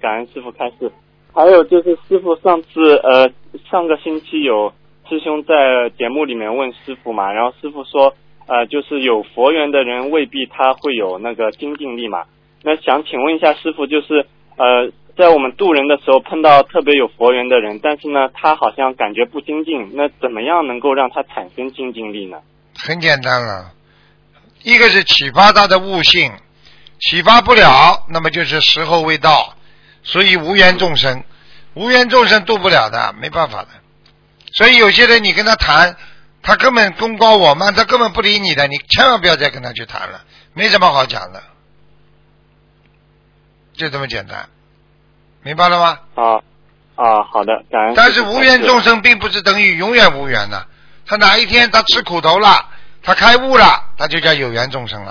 感恩师傅开示。还有就是师傅上个星期有师兄在节目里面问师傅嘛，然后师傅说就是有佛缘的人未必他会有那个精进力嘛。那想请问一下师傅，就是在我们渡人的时候碰到特别有佛缘的人，但是呢他好像感觉不精进，那怎么样能够让他产生精进力呢？ 很简单了，一个是启发他的悟性，启发不了那么就是时候未到，所以无缘众生渡不了的，没办法的。所以有些人你跟他谈，他根本功高我慢，他根本不理你的，你千万不要再跟他去谈了，没什么好讲的，就这么简单，明白了吗？ 好的，感恩。 但是无缘众生并不是等于永远无缘的，他哪一天他吃苦头了，他开悟了，他就叫有缘众生了。